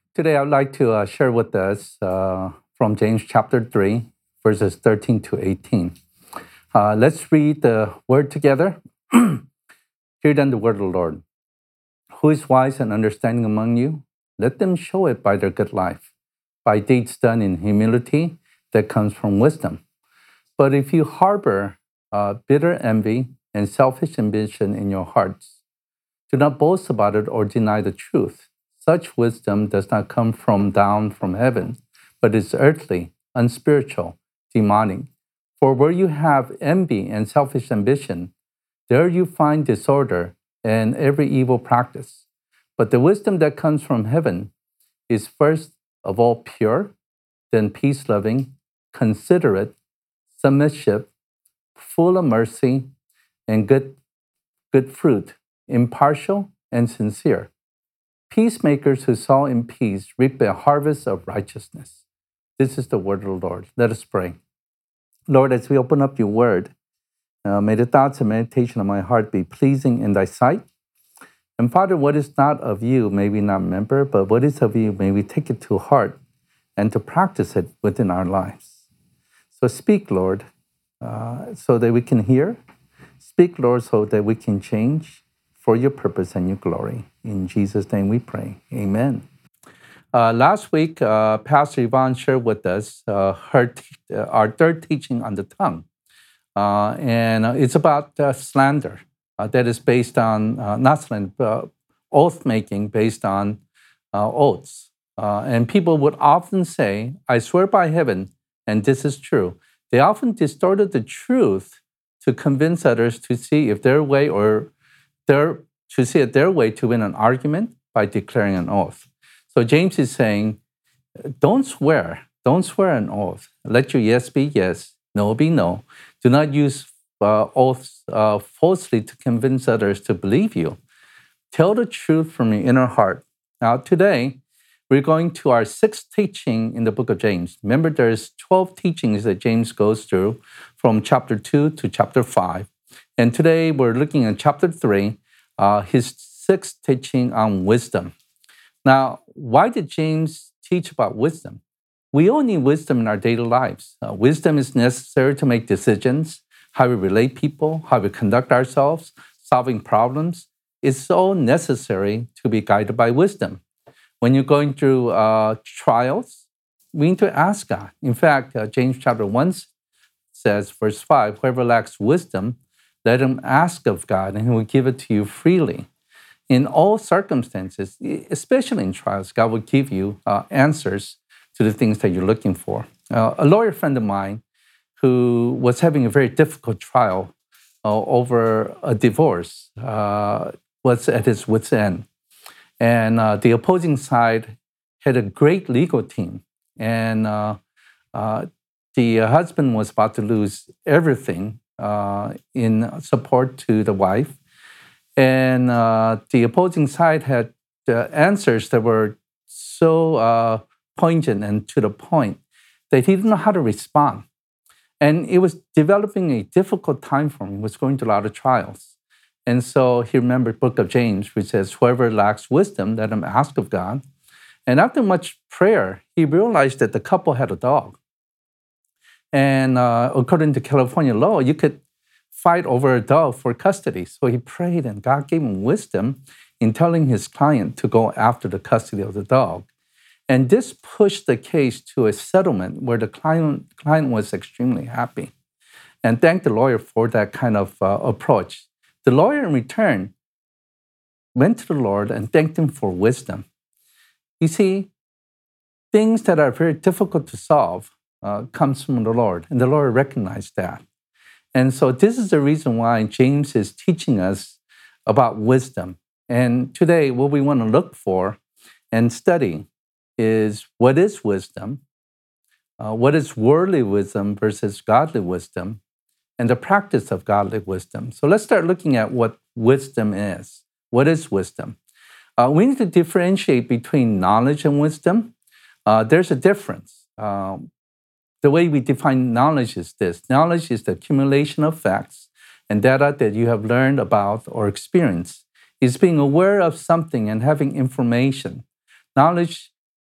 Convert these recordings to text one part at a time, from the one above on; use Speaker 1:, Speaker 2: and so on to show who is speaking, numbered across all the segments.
Speaker 1: Today, I'd like to share with us from James chapter 3, verses 13 to 18. Let's read the word together. Hear then the word of the Lord. Who is wise and understanding among you? Let them show it by their good life, by deeds done in humility that comes from wisdom. But if you harbor bitter envy and selfish ambition in your hearts, do not boast about it or deny the truth. Such wisdom does not come from down from heaven, but is earthly, unspiritual, demonic. For where you have envy and selfish ambition, there you find disorder and every evil practice. But the wisdom that comes from heaven is first of all pure, then peace loving, considerate, submissive, full of mercy and good fruit, impartial and sincere. Peacemakers who sow in peace reap a harvest of righteousness. This is the word of the Lord. Let us pray. Lord, as we open up your word, may the thoughts and meditation of my heart be pleasing in thy sight. And Father, what is not of you may we not remember, but what is of you may we take it to heart and to practice it within our lives. So speak, Lord, so that we can hear. Speak, Lord, so that we can change for your purpose and your glory. In Jesus' name we pray. Amen. Last week, Pastor Yvonne shared with us our third teaching on the tongue. And it's about slander that is based on, not slander, but oath making based on oaths. And people would often say, I swear by heaven, and this is true. They often distorted the truth to convince others to see if their way to see it their way to win an argument by declaring an oath. So James is saying, don't swear an oath. Let your yes be yes, no be no. Do not use oaths falsely to convince others to believe you. Tell the truth from your inner heart. Now today, we're going to our sixth teaching in the book of James. Remember, there's 12 teachings that James goes through from chapter 2 to chapter 5. And today we're looking at chapter 3, his sixth teaching on wisdom. Now, why did James teach about wisdom? We all need wisdom in our daily lives. Wisdom is necessary to make decisions, how we relate people, how we conduct ourselves, solving problems. It's so necessary to be guided by wisdom. When you're going through trials, we need to ask God. In fact, James chapter 1 says, verse 5, whoever lacks wisdom, let him ask of God, and he will give it to you freely. In all circumstances, especially in trials, God will give you answers to the things that you're looking for. A lawyer friend of mine who was having a very difficult trial over a divorce was at his wit's end. And the opposing side had a great legal team. And the husband was about to lose everything in support to the wife. And the opposing side had answers that were so poignant and to the point that he didn't know how to respond. And it was developing a difficult time for him. He was going through a lot of trials. And so he remembered the book of James, which says, whoever lacks wisdom, let him ask of God. And after much prayer, he realized that the couple had a dog. And according to California law, you could fight over a dog for custody. So he prayed, and God gave him wisdom in telling his client to go after the custody of the dog. And this pushed the case to a settlement where the client was extremely happy. And thanked the lawyer for that kind of approach. The lawyer, in return, went to the Lord and thanked him for wisdom. You see, things that are very difficult to solve comes from the Lord, and the Lord recognized that. And so this is the reason why James is teaching us about wisdom. And today, what we want to look for and study is what is wisdom, what is worldly wisdom versus godly wisdom, and the practice of godly wisdom. So let's start looking at what wisdom is. What is wisdom? We need to differentiate between knowledge and wisdom. There's a difference. The way we define knowledge is this. Knowledge is the accumulation of facts and data that you have learned about or experienced. It's being aware of something and having information. Knowledge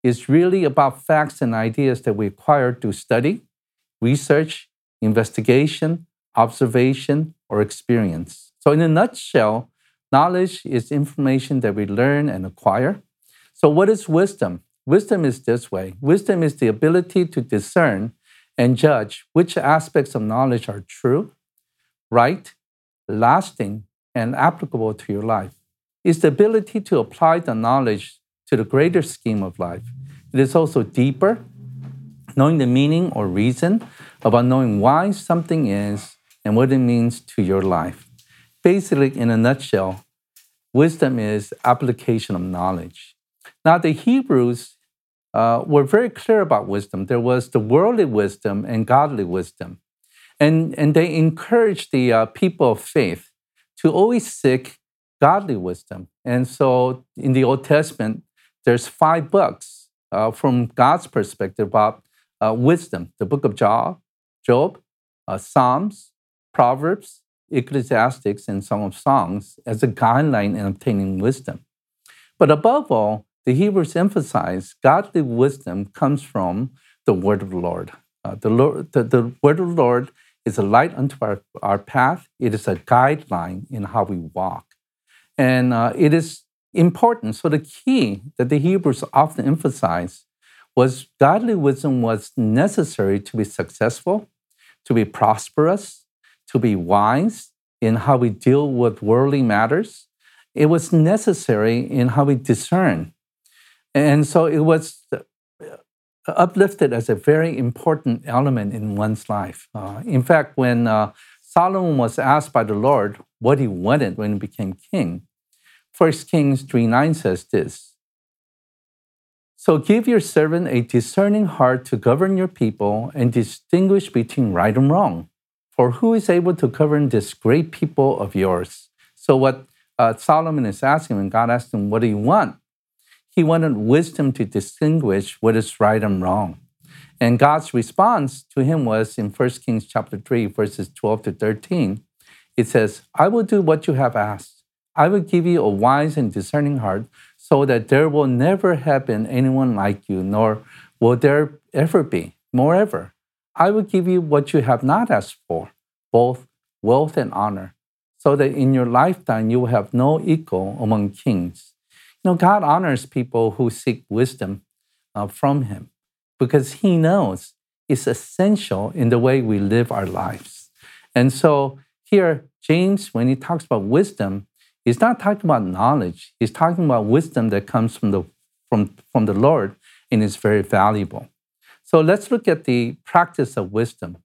Speaker 1: is really about facts and ideas that we acquire through study, research, investigation, observation, or experience. So, in a nutshell, knowledge is information that we learn and acquire. So, what is wisdom? Wisdom is this way: wisdom is the ability to discern and judge which aspects of knowledge are true, right, lasting, and applicable to your life. It's the ability to apply the knowledge to the greater scheme of life. It is also deeper, knowing the meaning or reason about knowing why something is and what it means to your life. Basically, in a nutshell, wisdom is application of knowledge. Now, the Hebrews were very clear about wisdom. There was the worldly wisdom and godly wisdom. And they encouraged the people of faith to always seek godly wisdom. And so in the Old Testament, there's 5 books from God's perspective about wisdom: the book of Job, Psalms, Proverbs, Ecclesiastes, and Song of Songs as a guideline in obtaining wisdom. But above all, the Hebrews emphasize godly wisdom comes from the word of the Lord. The word of the Lord is a light unto our path. It is a guideline in how we walk. And it is important. So the key that the Hebrews often emphasize was godly wisdom was necessary to be successful, to be prosperous, to be wise in how we deal with worldly matters. It was necessary in how we discern. And so it was uplifted as a very important element in one's life. In fact, when Solomon was asked by the Lord what he wanted when he became king, 1 Kings 3:9 says this: "So give your servant a discerning heart to govern your people and distinguish between right and wrong. For who is able to govern this great people of yours?" So what Solomon is asking when God asked him, what do you want? He wanted wisdom to distinguish what is right and wrong. And God's response to him was in 1 Kings chapter 3, verses 12 to 13. It says, "I will do what you have asked. I will give you a wise and discerning heart so that there will never have been anyone like you, nor will there ever be. Moreover, I will give you what you have not asked for, both wealth and honor, so that in your lifetime you will have no equal among kings." God honors people who seek wisdom from him because he knows it's essential in the way we live our lives. And so here, James, when he talks about wisdom, he's not talking about knowledge. He's talking about wisdom that comes from the Lord and is very valuable. So let's look at the practice of wisdom.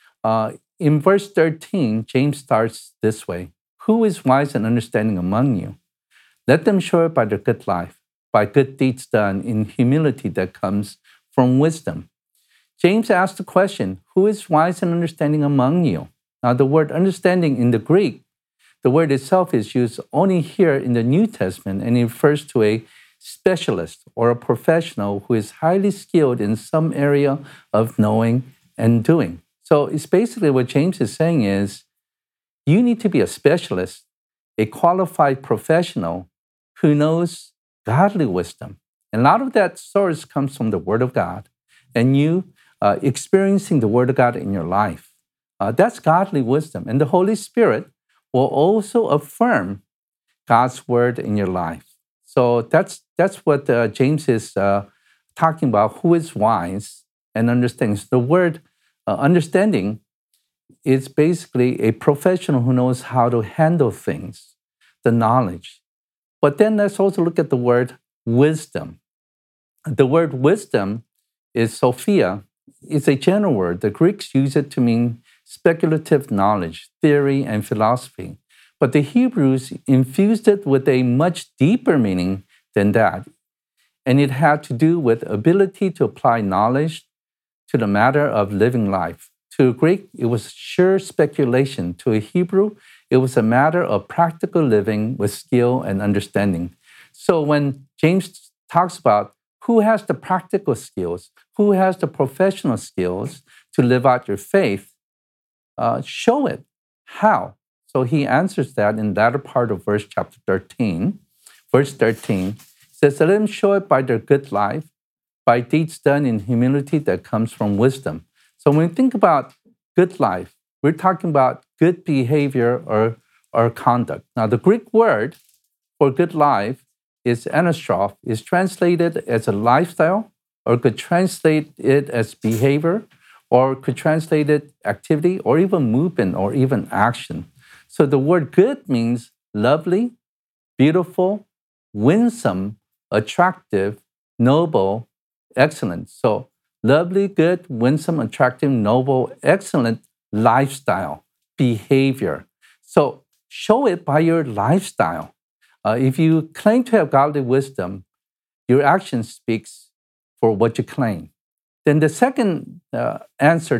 Speaker 1: In verse 13, James starts this way: "Who is wise and understanding among you? Let them show it by their good life, by good deeds done in humility that comes from wisdom." James asked the question, who is wise and understanding among you? Now, the word understanding in the Greek, the word itself is used only here in the New Testament, and it refers to a specialist or a professional who is highly skilled in some area of knowing and doing. So it's basically what James is saying is, you need to be a specialist, a qualified professional who knows godly wisdom. And a lot of that source comes from the Word of God and you experiencing the Word of God in your life. That's godly wisdom. And the Holy Spirit will also affirm God's Word in your life. So that's what James is talking about, who is wise and understands. The word understanding is basically a professional who knows how to handle things, the knowledge. But then let's also look at the word wisdom. The word wisdom is Sophia. It's a general word. The Greeks use it to mean speculative knowledge, theory, and philosophy. But the Hebrews infused it with a much deeper meaning than that. And it had to do with ability to apply knowledge to the matter of living life. To a Greek, it was sure speculation. To a Hebrew, it was a matter of practical living with skill and understanding. So when James talks about who has the practical skills, who has the professional skills to live out your faith, show it. How? So he answers that in the latter part of verse chapter 13. Verse 13 says, "Let them show it by their good life, by deeds done in humility that comes from wisdom. So when we think about good life, we're talking about good behavior or conduct. Now, the Greek word for good life is anastroph, is translated as a lifestyle, or could translate it as behavior, or could translate it activity, or even movement, or even action. So the word good means lovely, beautiful, winsome, attractive, noble, excellent. So lovely, good, winsome, attractive, noble, excellent lifestyle, behavior. So show it by your lifestyle. If you claim to have godly wisdom, your action speaks for what you claim. Then the second answer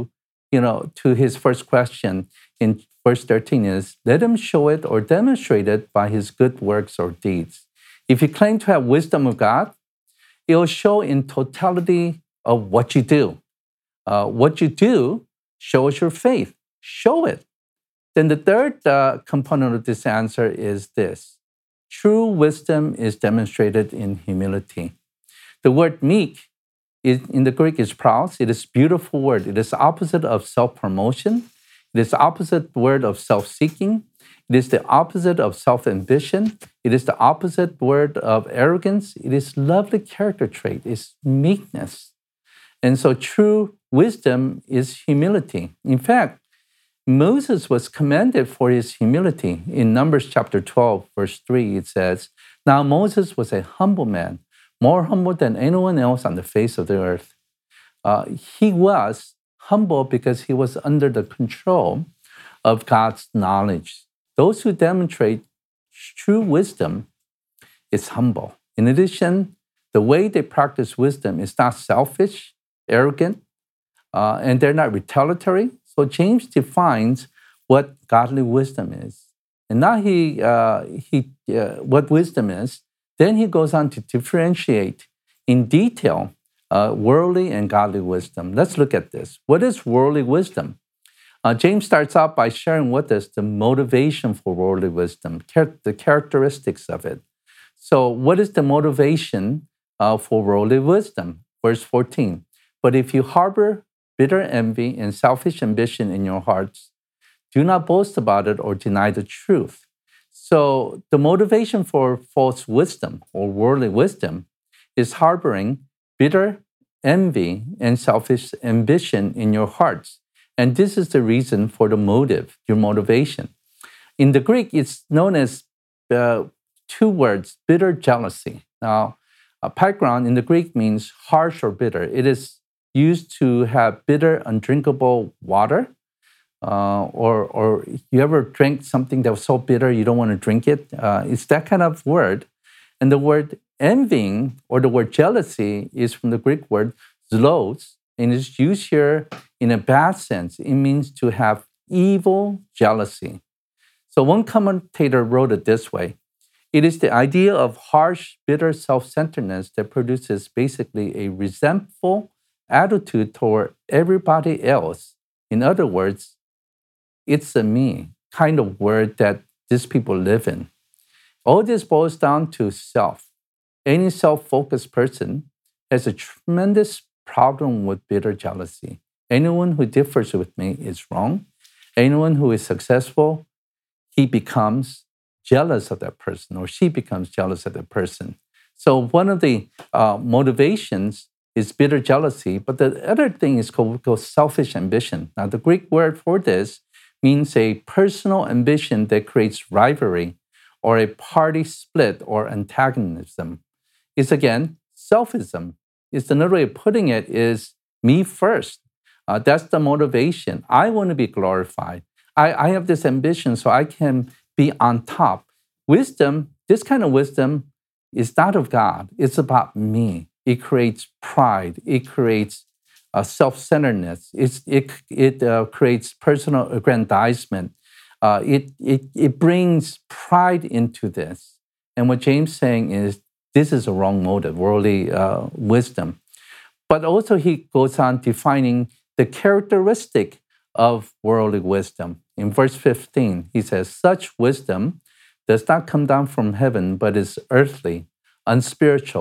Speaker 1: to his first question in verse 13 is, let him show it or demonstrate it by his good works or deeds. If you claim to have wisdom of God, it will show in totality of what you do. What you do shows your faith. Show it. Then the third component of this answer is this. True wisdom is demonstrated in humility. The word meek in the Greek is praus. It is a beautiful word. It is the opposite of self-promotion. It is the opposite word of self-seeking. It is the opposite of self-ambition. It is the opposite word of arrogance. It is lovely character trait. It's meekness. And so true wisdom is humility. In fact, Moses was commended for his humility. In Numbers chapter 12, verse 3, it says, now Moses was a humble man, more humble than anyone else on the face of the earth. He was humble because he was under the control of God's knowledge. Those who demonstrate true wisdom is humble. In addition, the way they practice wisdom is not selfish, arrogant, and they're not retaliatory. So James defines what godly wisdom is. And now what wisdom is. Then he goes on to differentiate in detail worldly and godly wisdom. Let's look at this. What is worldly wisdom? James starts out by sharing with us the motivation for worldly wisdom, the characteristics of it. So what is the motivation for worldly wisdom? Verse 14, but if you harbor bitter envy and selfish ambition in your hearts, do not boast about it or deny the truth. So the motivation for false wisdom or worldly wisdom is harboring bitter envy and selfish ambition in your hearts. And this is the reason for the motive, your motivation. In the Greek, it's known as two words, bitter jealousy. Now, background in the Greek means harsh or bitter. It is used to have bitter, undrinkable water. Or you ever drink something that was so bitter you don't want to drink it? It's that kind of word. And the word envying or the word jealousy is from the Greek word zlos, and it's used here in a bad sense. It means to have evil jealousy. So one commentator wrote it this way. It is the idea of harsh, bitter self-centeredness that produces basically a resentful attitude toward everybody else. In other words, it's a me kind of world that these people live in. All this boils down to self. Any self-focused person has a tremendous problem with bitter jealousy. Anyone who differs with me is wrong. Anyone who is successful, he becomes jealous of that person or she becomes jealous of that person. So one of the motivations is bitter jealousy, but the other thing is called selfish ambition. Now, the Greek word for this means a personal ambition that creates rivalry or a party split or antagonism. It's again, selfism. It's another way of putting it is me first. That's the motivation. I want to be glorified. I have this ambition so I can be on top. Wisdom, this kind of wisdom is not of God. It's about me. It creates pride. It creates self-centeredness. It creates personal aggrandizement. It brings pride into this. And what James is saying is this is a wrong motive, worldly wisdom. But also he goes on defining the characteristic of worldly wisdom. In verse 15, he says, such wisdom does not come down from heaven, but is earthly, unspiritual,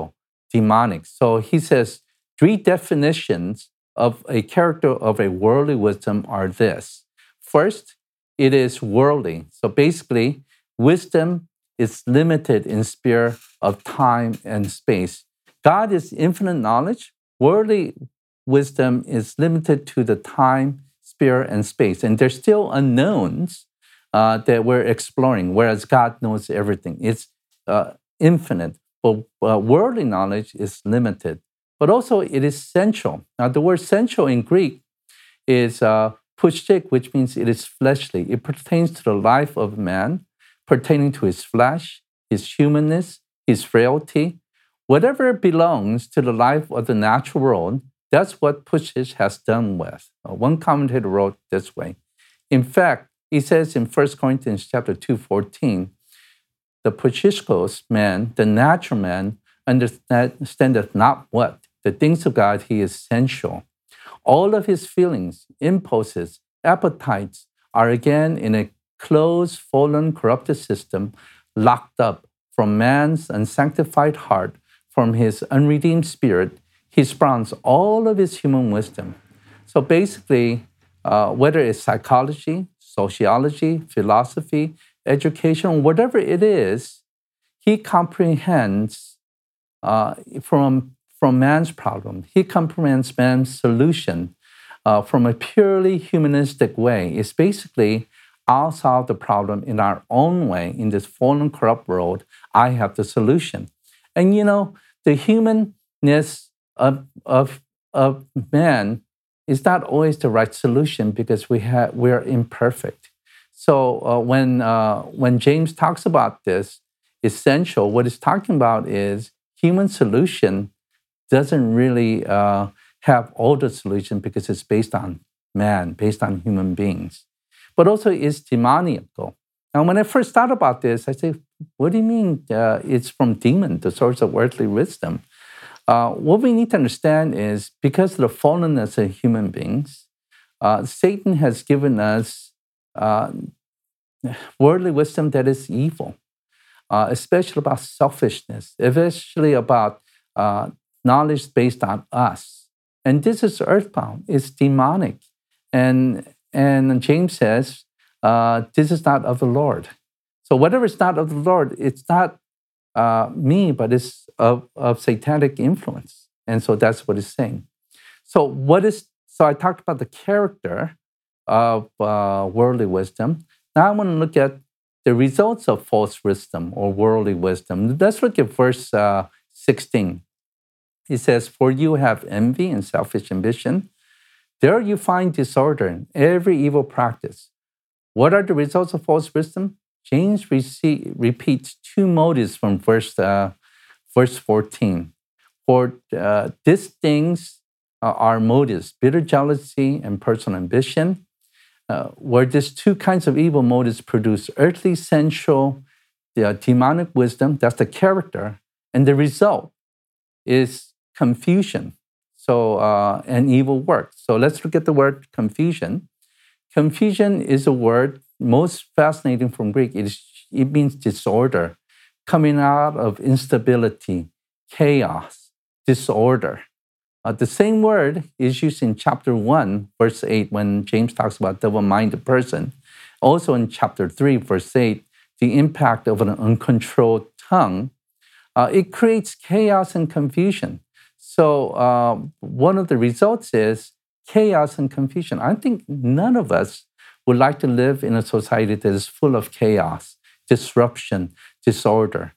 Speaker 1: demonic. So he says three definitions of a character of a worldly wisdom are this. First, it is worldly. So basically, wisdom is limited in sphere of time and space. God is infinite knowledge. Worldly wisdom is limited to the time, sphere, and space. And there's still unknowns that we're exploring, whereas God knows everything. It's infinite. But worldly knowledge is limited. But also it is sensual. Now, the word sensual in Greek is pushtik, which means it is fleshly. It pertains to the life of man, pertaining to his flesh, his humanness, his frailty. Whatever belongs to the life of the natural world, that's what pushtik has done with. One commentator wrote this way. In fact, he says in 1 Corinthians chapter 2:14, the pushishkos man, the natural man, understandeth not what? The things of God, he is sensual. All of his feelings, impulses, appetites are again in a closed, fallen, corrupted system, locked up from man's unsanctified heart, from his unredeemed spirit. He spawns all of his human wisdom. So basically, whether it's psychology, sociology, philosophy, education, whatever it is, he comprehends from man's problem. He comprehends man's solution from a purely humanistic way. It's basically, I'll solve the problem in our own way in this fallen, corrupt world. I have the solution. And the humanness of man is not always the right solution because we're imperfect. So when James talks about this essential, what he's talking about is human solution doesn't really have all the solution because it's based on man, based on human beings. But also it's demoniacal. Now, when I first thought about this, I say, what do you mean it's from demon, the source of earthly wisdom? What we need to understand is because of the fallenness of human beings, Satan has given us worldly wisdom that is evil, especially about selfishness, especially about knowledge based on us. And this is earthbound, it's demonic. And James says, this is not of the Lord. So whatever is not of the Lord, it's not me, but it's of satanic influence. And so that's what it's saying. So I talked about the character of worldly wisdom. Now I want to look at the results of false wisdom or worldly wisdom. Let's look at verse 16. He says, for you have envy and selfish ambition. There you find disorder and every evil practice. What are the results of false wisdom? James repeats two motives from verse 14. For these things are motives, bitter jealousy and personal ambition, where these two kinds of evil motives produce earthly, sensual, demonic wisdom, that's the character, and the result is confusion, and evil work. So let's look at the word confusion. Confusion is a word most fascinating from Greek. It means disorder, coming out of instability, chaos, disorder. The same word is used in chapter 1, verse 8, when James talks about double-minded person. Also in chapter 3, verse 8, the impact of an uncontrolled tongue. It creates chaos and confusion. So one of the results is chaos and confusion. I think none of us would like to live in a society that is full of chaos, disruption, disorder.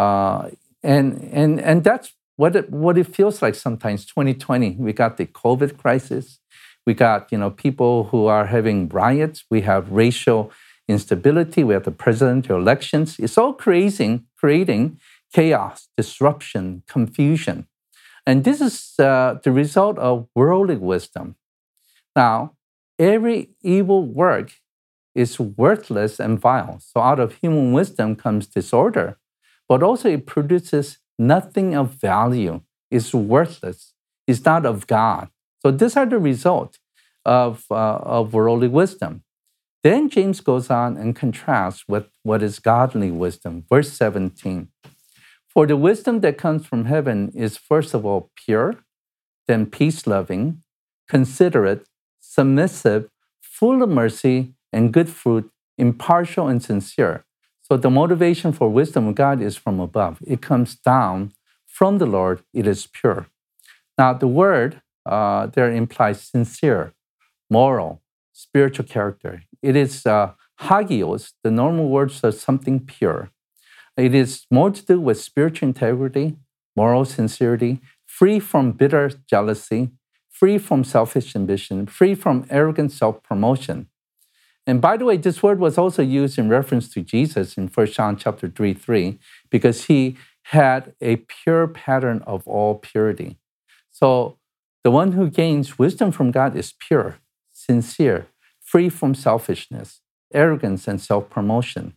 Speaker 1: And that's what it feels like sometimes. 2020, we got the COVID crisis. We got people who are having riots. We have racial instability. We have the presidential elections. It's all creating chaos, disruption, confusion. And this is the result of worldly wisdom. Now, every evil work is worthless and vile. So out of human wisdom comes disorder, but also it produces nothing of value. It's worthless. It's not of God. So these are the result of worldly wisdom. Then James goes on and contrasts with what is godly wisdom. Verse 17. For the wisdom that comes from heaven is first of all pure, then peace-loving, considerate, submissive, full of mercy and good fruit, impartial and sincere. So the motivation for wisdom of God is from above. It comes down from the Lord. It is pure. Now, the word there implies sincere, moral, spiritual character. It is hagios, the normal words of something pure. It is more to do with spiritual integrity, moral sincerity, free from bitter jealousy, free from selfish ambition, free from arrogant self-promotion. And by the way, this word was also used in reference to Jesus in 1 John chapter 3, because he had a pure pattern of all purity. So the one who gains wisdom from God is pure, sincere, free from selfishness, arrogance, and self-promotion.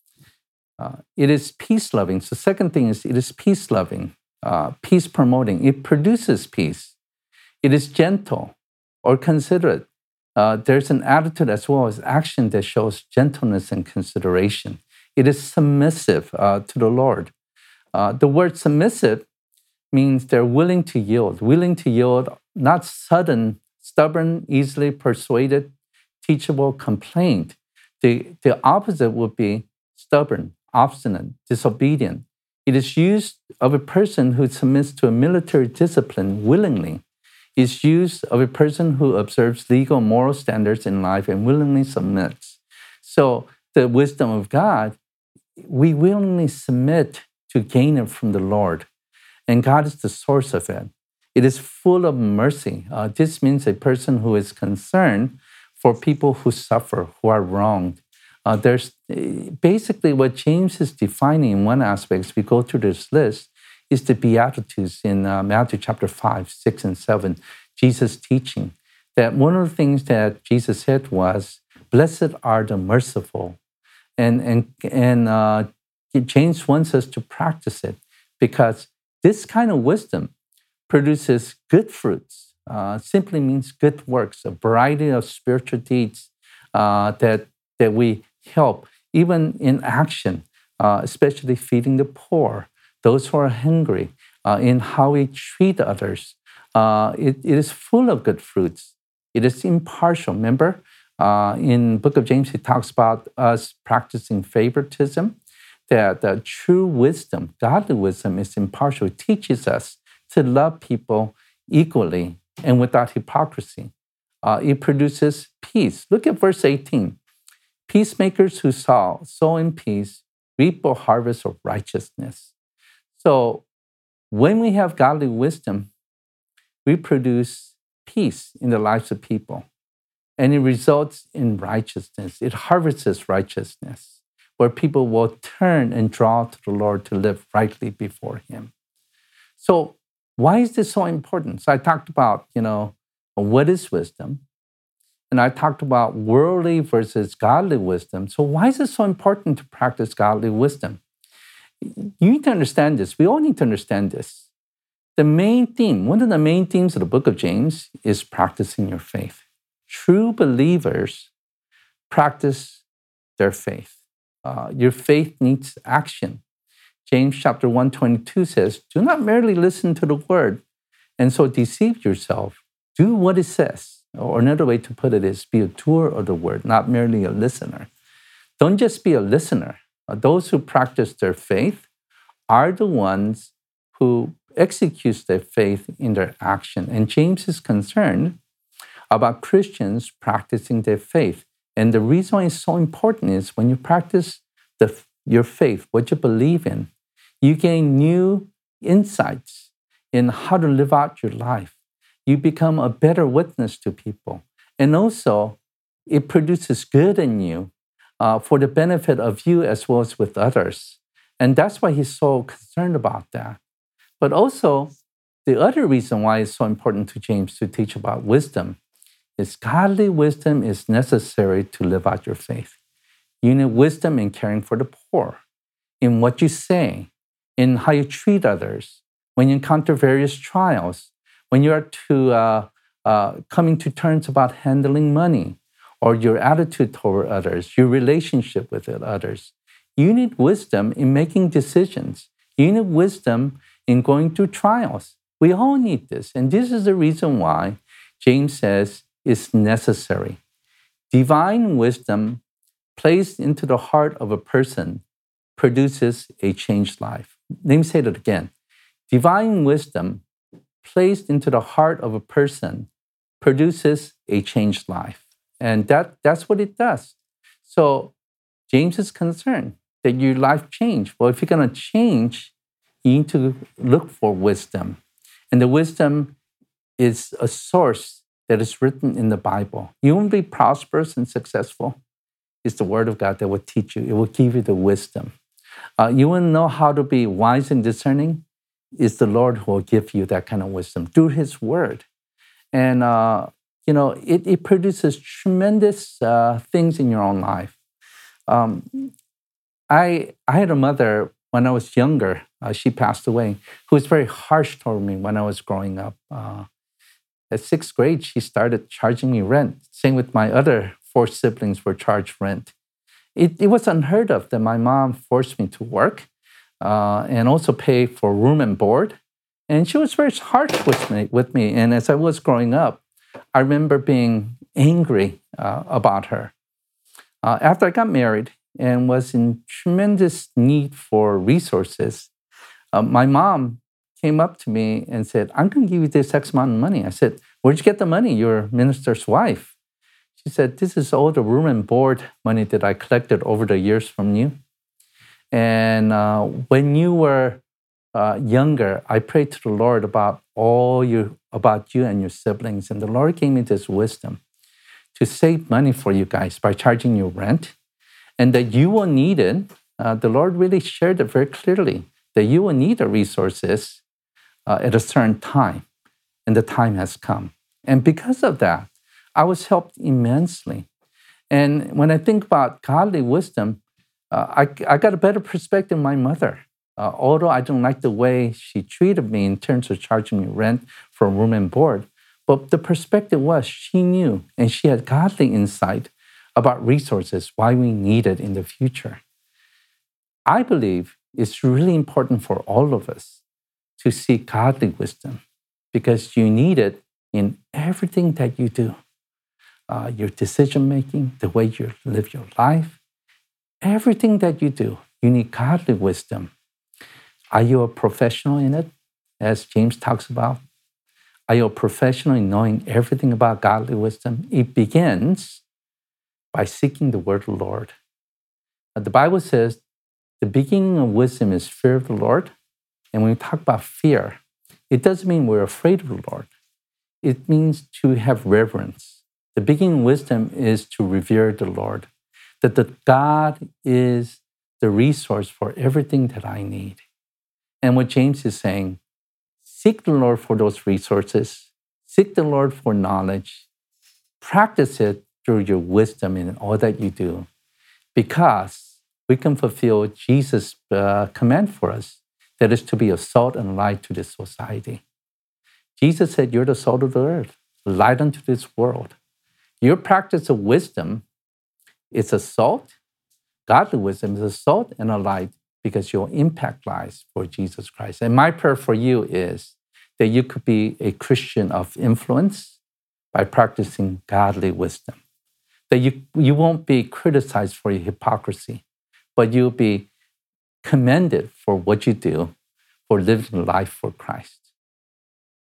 Speaker 1: It is peace-loving. So second thing is it is peace-loving, peace-promoting. It produces peace. It is gentle or considerate. There's an attitude as well as action that shows gentleness and consideration. It is submissive to the Lord. The word submissive means they're willing to yield, not sudden, stubborn, easily persuaded, teachable, complaint. The opposite would be stubborn, obstinate, disobedient. It is used of a person who submits to a military discipline willingly. It's used of a person who observes legal and moral standards in life and willingly submits. So the wisdom of God, we willingly submit to gain it from the Lord. And God is the source of it. It is full of mercy. This means a person who is concerned for people who suffer, who are wronged. There's basically what James is defining in one aspect, as we go through this list, is the Beatitudes in Matthew chapter 5, 6, and 7. Jesus teaching that one of the things that Jesus said was, "Blessed are the merciful," and James wants us to practice it because this kind of wisdom produces good fruits. Simply means good works, a variety of spiritual deeds that we help, even in action, especially feeding the poor, those who are hungry, in how we treat others. It is full of good fruits. It is impartial. Remember, in Book of James, it talks about us practicing favoritism, that the true wisdom, godly wisdom, is impartial. It teaches us to love people equally and without hypocrisy. It produces peace. Look at verse 18. Peacemakers who sow in peace reap a harvest of righteousness. So when we have godly wisdom, we produce peace in the lives of people. And it results in righteousness. It harvests righteousness, where people will turn and draw to the Lord to live rightly before Him. So why is this so important? So I talked about, what is wisdom? And I talked about worldly versus godly wisdom. So why is it so important to practice godly wisdom? You need to understand this. We all need to understand this. The main theme, one of the main themes of the book of James is practicing your faith. True believers practice their faith. Your faith needs action. James chapter 1:22 says, "Do not merely listen to the word and so deceive yourself. Do what it says." Or another way to put it is, be a doer of the word, not merely a listener. Don't just be a listener. Those who practice their faith are the ones who execute their faith in their action. And James is concerned about Christians practicing their faith. And the reason why it's so important is when you practice your faith, what you believe in, you gain new insights in how to live out your life. You become a better witness to people. And also, it produces good in you for the benefit of you as well as with others. And that's why he's so concerned about that. But also, the other reason why it's so important to James to teach about wisdom is godly wisdom is necessary to live out your faith. You need wisdom in caring for the poor, in what you say, in how you treat others, when you encounter various trials, when you are coming to terms about handling money, or your attitude toward others, your relationship with others. You need wisdom in making decisions. You need wisdom in going through trials. We all need this. And this is the reason why James says it's necessary. Divine wisdom placed into the heart of a person produces a changed life. Let me say that again. Divine wisdom placed into the heart of a person produces a changed life. And that's what it does. So James is concerned that your life change. Well, if you're going to change, you need to look for wisdom. And the wisdom is a source that is written in the Bible. You won't be prosperous and successful. It's the Word of God that will teach you. It will give you the wisdom. You won't know how to be wise and discerning. It's the Lord who will give you that kind of wisdom through His Word. And, it produces tremendous things in your own life. I had a mother when I was younger. She passed away, who was very harsh toward me when I was growing up. At 6th grade, she started charging me rent. Same with my other 4 siblings were charged rent. It was unheard of that my mom forced me to work and also pay for room and board. And she was very harsh with me. And as I was growing up, I remember being angry about her. After I got married and was in tremendous need for resources, my mom came up to me and said, I'm going to give you this X amount of money. I said, where'd you get the money? You're a minister's wife. She said, this is all the room and board money that I collected over the years from you. And when you were younger, I prayed to the Lord about you and your siblings. And the Lord gave me this wisdom to save money for you guys by charging you rent, and that you will need it. The Lord really shared it very clearly, that you will need the resources at a certain time, and the time has come. And because of that, I was helped immensely. And when I think about godly wisdom, I got a better perspective of my mother. Although I don't like the way she treated me in terms of charging me rent for room and board, but the perspective was she knew and she had godly insight about resources, why we need it in the future. I believe it's really important for all of us to seek godly wisdom because you need it in everything that you do. Your decision-making, the way you live your life, everything that you do, you need godly wisdom. Are you a professional in it, as James talks about? Are you a professional in knowing everything about godly wisdom? It begins by seeking the word of the Lord. The Bible says the beginning of wisdom is fear of the Lord. And when we talk about fear, it doesn't mean we're afraid of the Lord. It means to have reverence. The beginning of wisdom is to revere the Lord, that the God is the resource for everything that I need. And what James is saying, seek the Lord for those resources, seek the Lord for knowledge, practice it through your wisdom in all that you do, because we can fulfill Jesus' command for us, that is to be a salt and light to this society. Jesus said, you're the salt of the earth, light unto this world. Your practice of wisdom is a salt. Godly wisdom is a salt and a light because you'll impact lives for Jesus Christ. And my prayer for you is that you could be a Christian of influence by practicing godly wisdom. That you won't be criticized for your hypocrisy, but you'll be commended for what you do, for living life for Christ.